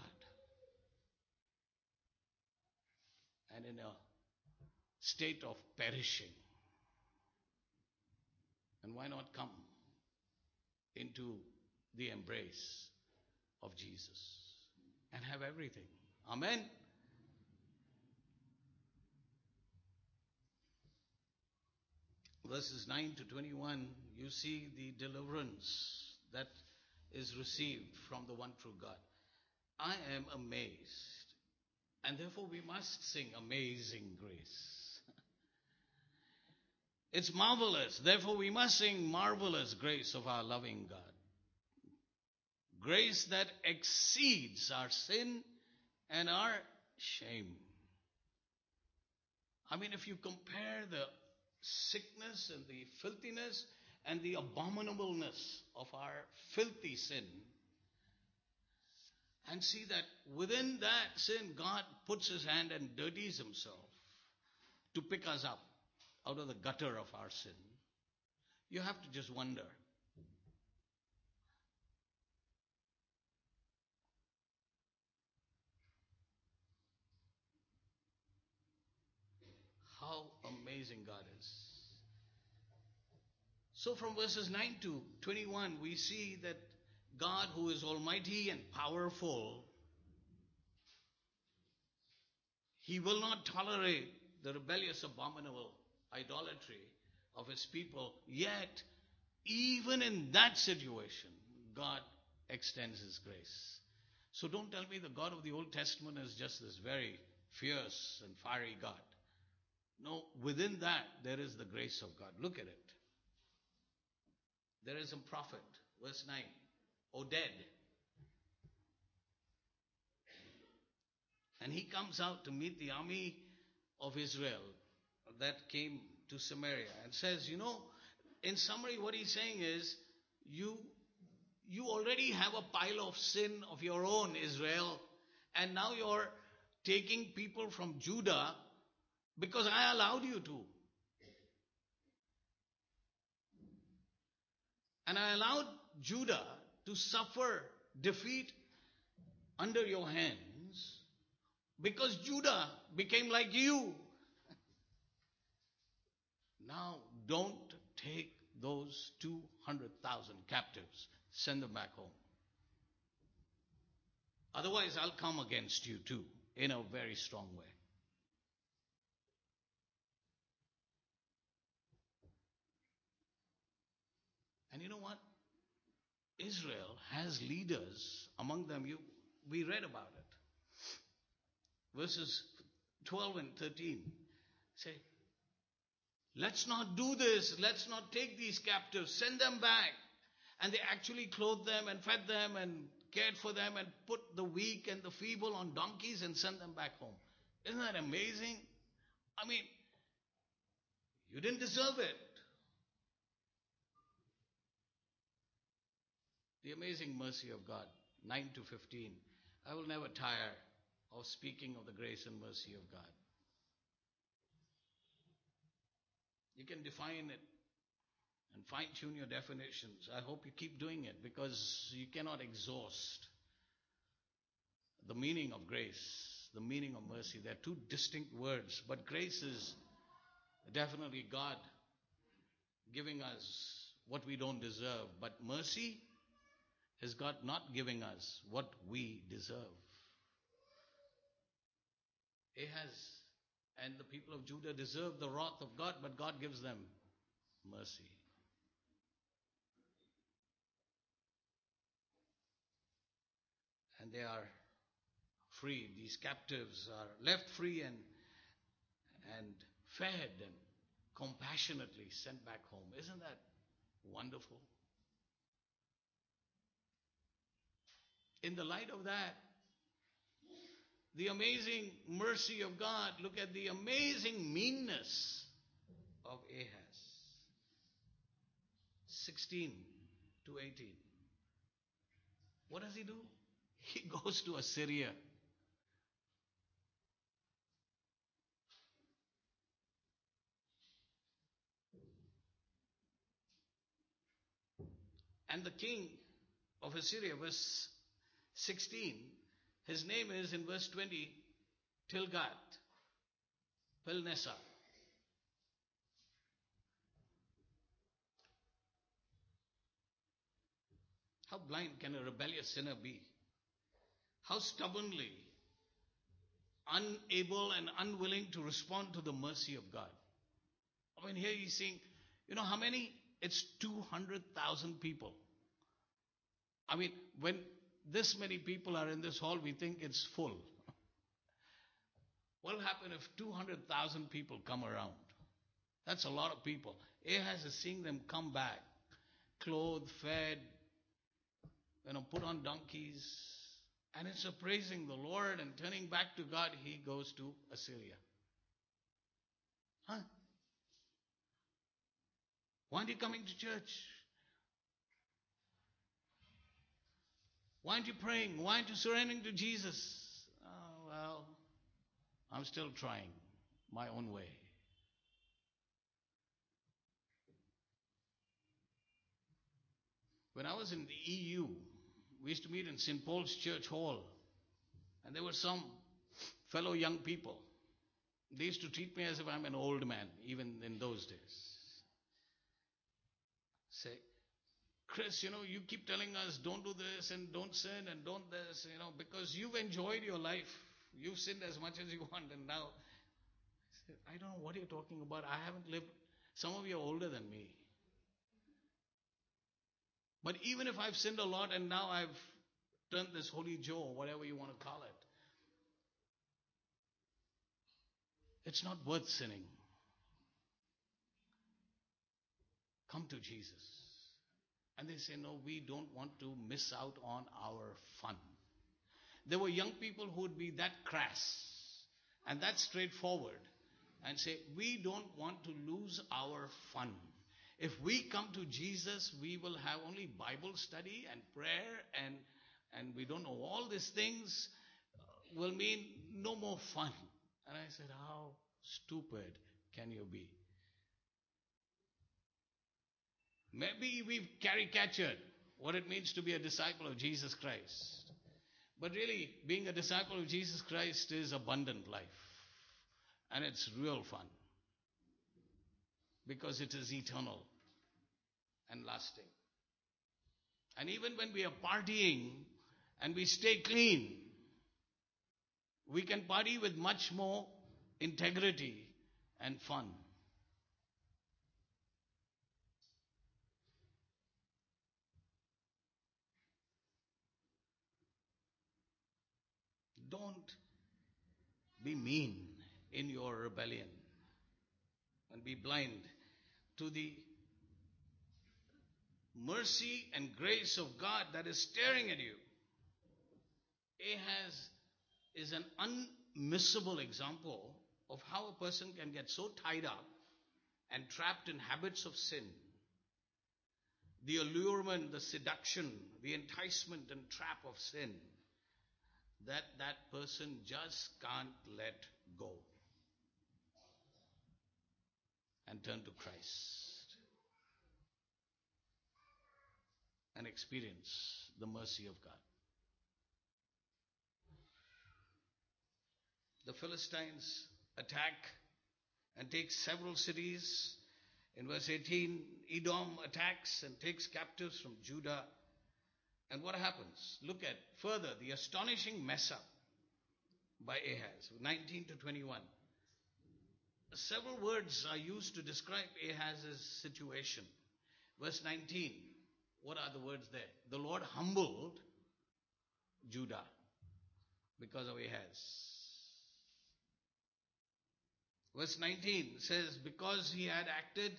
And in a state of perishing. And why not come into the embrace of Jesus and have everything? Amen. Verses nine to twenty-one, you see the deliverance that is received from the one true God. I am amazed, and therefore we must sing Amazing Grace. It's marvelous, therefore we must sing Marvelous Grace of our loving God. Grace that exceeds our sin and our shame. I mean, if you compare the sickness and the filthiness and the abominableness of our filthy sin, and see that within that sin, God puts his hand and dirties himself to pick us up out of the gutter of our sin, you have to just wonder, how amazing God is. So from verses nine to twenty-one, we see that God, who is almighty and powerful, he will not tolerate the rebellious, abominable idolatry of his people. Yet, even in that situation, God extends his grace. So don't tell me the God of the Old Testament is just this very fierce and fiery God. No, within that, there is the grace of God. Look at it. There is a prophet, verse nine, Oded. And he comes out to meet the army of Israel that came to Samaria and says, you know, in summary, what he's saying is, you, you already have a pile of sin of your own, Israel, and now you're taking people from Judah because I allowed you to. And I allowed Judah to suffer defeat under your hands because Judah became like you. Now, don't take those two hundred thousand captives. Send them back home. Otherwise, I'll come against you too, in a very strong way. And you know what? Israel has leaders among them. You, we read about it. Verses twelve and thirteen say, let's not do this. Let's not take these captives. Send them back. And they actually clothed them and fed them and cared for them and put the weak and the feeble on donkeys and sent them back home. Isn't that amazing? I mean, you didn't deserve it. The amazing mercy of God, nine to fifteen. I will never tire of speaking of the grace and mercy of God. You can define it and fine-tune your definitions. I hope you keep doing it, because you cannot exhaust the meaning of grace, the meaning of mercy. They're two distinct words, but grace is definitely God giving us what we don't deserve, but mercy is God not giving us what we deserve. Ahaz and the people of Judah deserve the wrath of God, but God gives them mercy. And they are free. These captives are left free and and fed and compassionately sent back home. Isn't that wonderful? In the light of that, the amazing mercy of God, look at the amazing meanness of Ahaz. sixteen to eighteen. What does he do? He goes to Assyria. And the king of Assyria, verse sixteen, his name is, in verse twenty, Tilgat Pilnessar. How blind can a rebellious sinner be? How stubbornly unable and unwilling to respond to the mercy of God. I mean, here he's saying, you know how many? It's two hundred thousand people. I mean, when this many people are in this hall, we think it's full. What will happen if two hundred thousand people come around? That's a lot of people. Ahaz is seeing them come back, clothed, fed, you know, put on donkeys. And instead of praising the Lord and turning back to God, he goes to Assyria. Huh? Why aren't you coming to church? Why aren't you praying? Why aren't you surrendering to Jesus? Oh, well, I'm still trying my own way. When I was in the E U, we used to meet in Saint Paul's Church Hall, and there were some fellow young people. They used to treat me as if I'm an old man, even in those days. Say, Chris, you know, you keep telling us don't do this and don't sin and don't this, you know, because you've enjoyed your life. You've sinned as much as you want, and now, I said, I don't know what you're talking about. I haven't lived. Some of you are older than me. But even if I've sinned a lot and now I've turned this Holy Joe, whatever you want to call it, it's not worth sinning. Come to Jesus. And they say, no, we don't want to miss out on our fun. There were young people who would be that crass and that straightforward and say, we don't want to lose our fun. If we come to Jesus, we will have only Bible study and prayer, and and we don't know all these things, uh, will mean no more fun. And I said, how stupid can you be? Maybe we've caricatured what it means to be a disciple of Jesus Christ. But really, being a disciple of Jesus Christ is abundant life. And it's real fun. Because it is eternal. and lasting. And even when we are partying and we stay clean, we can party with much more integrity and fun. Don't be mean in your rebellion and be blind to the mercy and grace of God that is staring at you. Ahaz is an unmissable example of how a person can get so tied up and trapped in habits of sin. The allurement, the seduction, the enticement and trap of sin, that that person just can't let go and turn to Christ and experience the mercy of God. The Philistines attack and take several cities. In verse eighteen, Edom attacks and takes captives from Judah. And what happens? Look at further the astonishing mess up by Ahaz, nineteen to twenty-one. Several words are used to describe Ahaz's situation. Verse nineteen, what are the words there? The Lord humbled Judah because of Ahaz. Verse nineteen says, because he had acted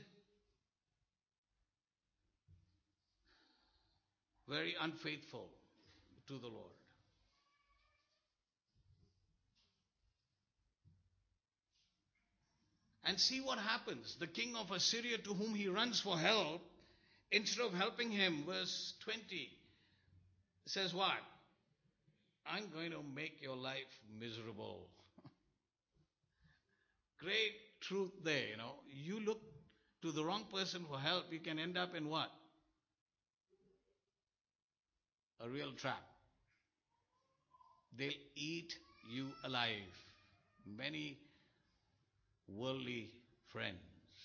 very unfaithful to the Lord. And see what happens. The king of Assyria, to whom he runs for help, instead of helping him, verse twenty says what? I'm going to make your life miserable. Great truth there, you know. You look to the wrong person for help, you can end up in what? A real trap. They'll eat you alive. Many worldly friends.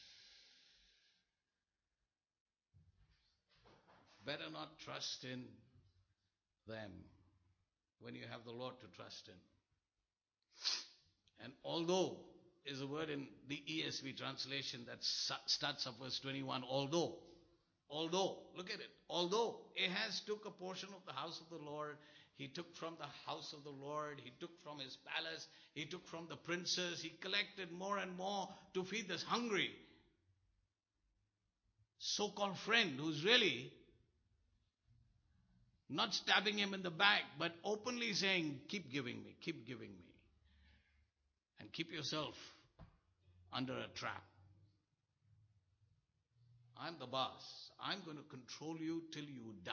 Better not trust in them when you have the Lord to trust in. And although is a word in the E S V translation that starts up verse twenty-one, although, although, look at it, although Ahaz took a portion of the house of the Lord, he took from the house of the Lord, he took from his palace, he took from the princes, he collected more and more to feed this hungry so-called friend who's really not stabbing him in the back, but openly saying, keep giving me, keep giving me. And keep yourself under a trap. I'm the boss. I'm going to control you till you die.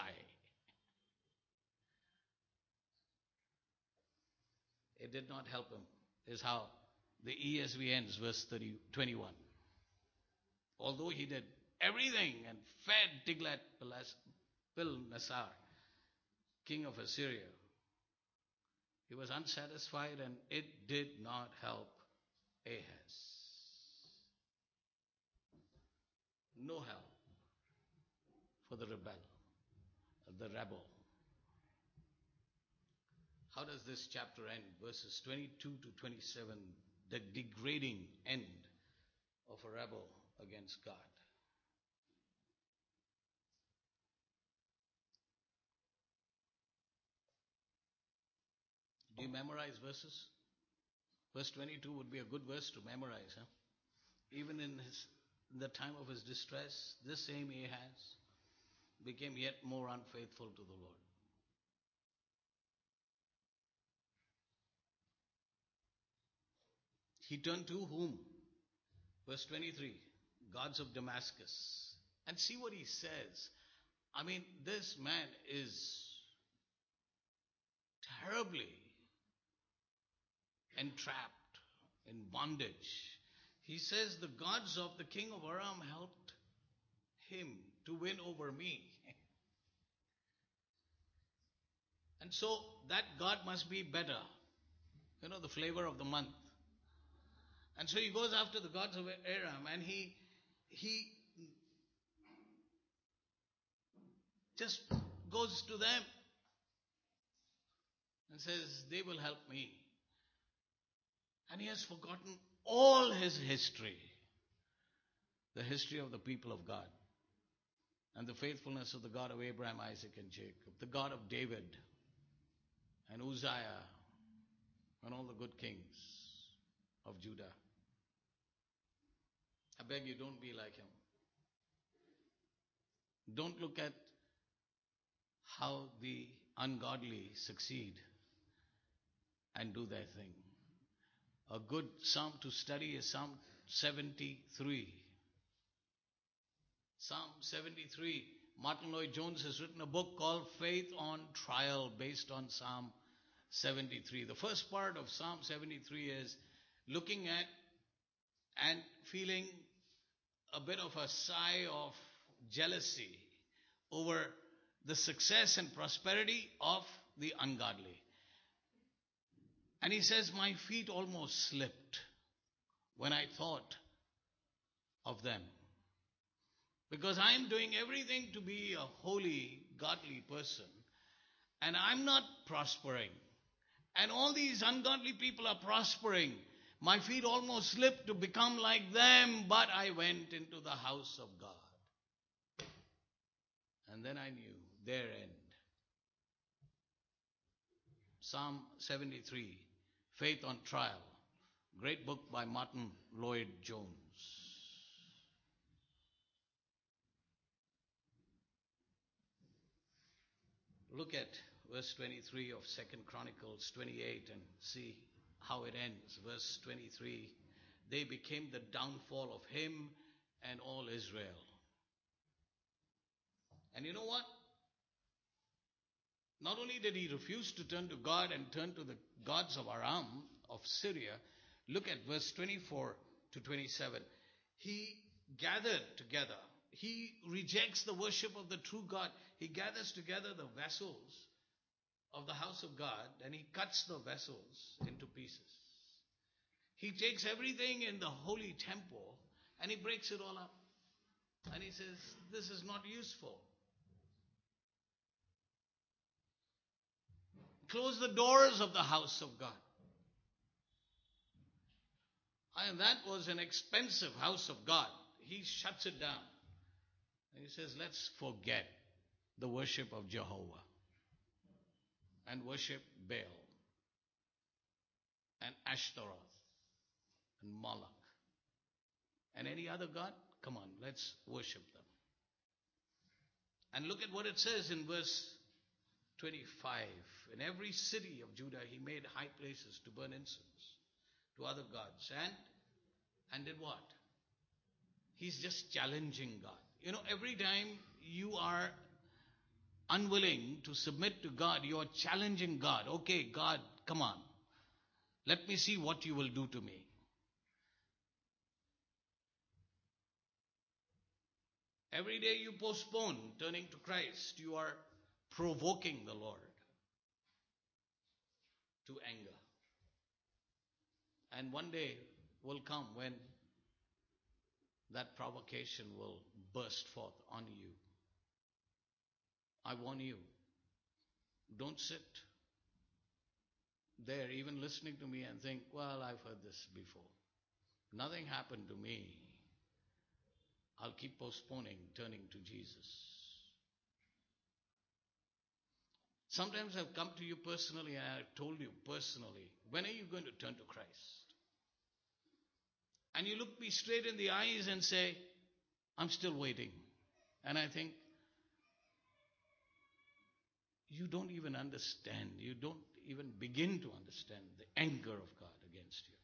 It did not help him, is how the E S V ends, verse thirty, twenty-one. Although he did everything and fed Tiglath-Pileser, king of Assyria, he was unsatisfied and it did not help Ahaz. No help for the rebel, the rebel. How does this chapter end? Verses twenty-two to twenty-seven, the degrading end of a rebel against God. Do you memorize verses? Verse twenty-two would be a good verse to memorize. Huh? Even in, his, in the time of his distress, this same Ahaz became yet more unfaithful to the Lord. He turned to whom? Verse twenty-three, gods of Damascus. And see what he says. I mean, this man is terribly entrapped in bondage. He says the gods of the king of Aram helped him to win over me. And so that God must be better. You know, the flavor of the month. And so he goes after the gods of Aram and he he just goes to them and says, they will help me. And he has forgotten all his history, the history of the people of God, and the faithfulness of the God of Abraham, Isaac, and Jacob, the God of David and Uzziah and all the good kings of Judah. I beg you, don't be like him. Don't look at how the ungodly succeed and do their thing. A good psalm to study is Psalm seventy-three. Psalm seventy-three. Martin Lloyd-Jones has written a book called Faith on Trial based on Psalm seventy-three. The first part of Psalm seventy-three is looking at and feeling a bit of a sigh of jealousy over the success and prosperity of the ungodly. And he says, my feet almost slipped when I thought of them. Because I'm doing everything to be a holy, godly person, and I'm not prospering. And all these ungodly people are prospering. My feet almost slipped to become like them, but I went into the house of God. And then I knew their end. Psalm seventy-three, Faith on Trial. Great book by Martin Lloyd-Jones. Look at verse twenty-three of Second Chronicles twenty-eight and see how it ends. Verse twenty-three, they became the downfall of him and all Israel. And you know what? Not only did he refuse to turn to God and turn to the gods of Aram, of Syria, look at verse twenty-four to twenty-seven. He gathered together. He rejects the worship of the true God. He gathers together the vessels of the house of God and he cuts the vessels into pieces. He takes everything in the holy temple and he breaks it all up. And he says, this is not useful. Close the doors of the house of God. And that was an expensive house of God. He shuts it down. And he says, let's forget the worship of Jehovah and worship Baal and Ashtaroth and Moloch and any other god. Come on, let's worship them. And look at what it says in verse twenty-five. In every city of Judah he made high places to burn incense to other gods. And, and did what? He's just challenging God. You know, every time you are unwilling to submit to God, you are challenging God. Okay, God, come on. Let me see what you will do to me. Every day you postpone turning to Christ, you are provoking the Lord to anger. And one day will come when that provocation will burst forth on you. I warn you, don't sit there even listening to me and think, well, I've heard this before. Nothing happened to me. I'll keep postponing turning to Jesus. Sometimes I've come to you personally and I've told you personally, when are you going to turn to Christ? And you look me straight in the eyes and say, I'm still waiting. And I think, you don't even understand. You don't even begin to understand the anger of God against you.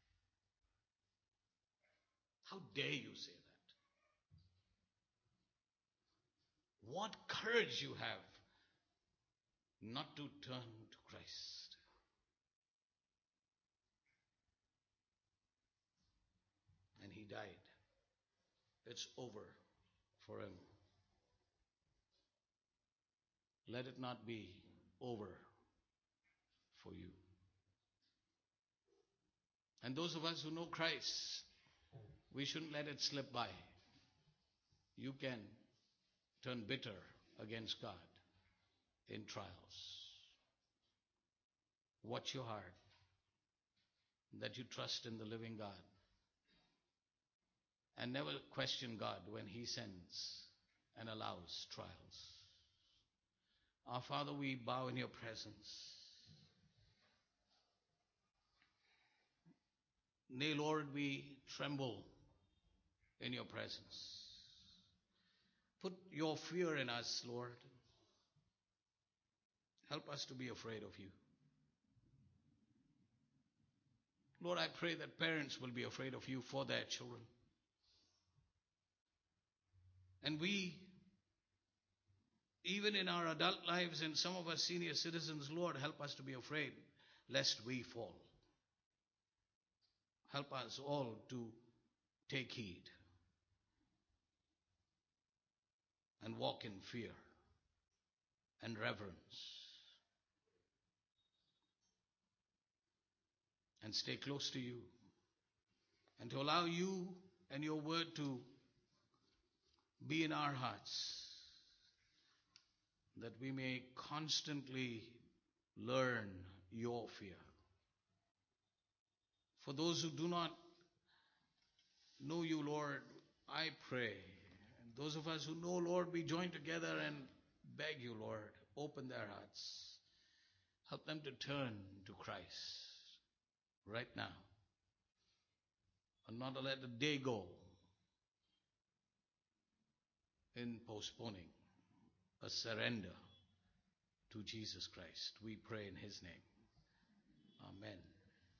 How dare you say that? What courage you have not to turn to Christ. And he died. It's over for him. Let it not be over for you. And those of us who know Christ, we shouldn't let it slip by. You can turn bitter against God in trials. Watch your heart, that you trust in the living God, and never question God when He sends and allows trials. Our Father, we bow in your presence. Nay, Lord, we tremble in your presence. Put your fear in us, Lord. Help us to be afraid of you. Lord, I pray that parents will be afraid of you for their children. And we, even in our adult lives and some of us senior citizens, Lord, help us to be afraid lest we fall. Help us all to take heed and walk in fear and reverence and stay close to you, and to allow you and your word to be in our hearts, that we may constantly learn your fear. For those who do not know you, Lord, I pray, and those of us who know, Lord, we join together and beg you, Lord, open their hearts. Help them to turn to Christ right now, and not to let the day go in postponing a surrender to Jesus Christ. We pray in His name. Amen.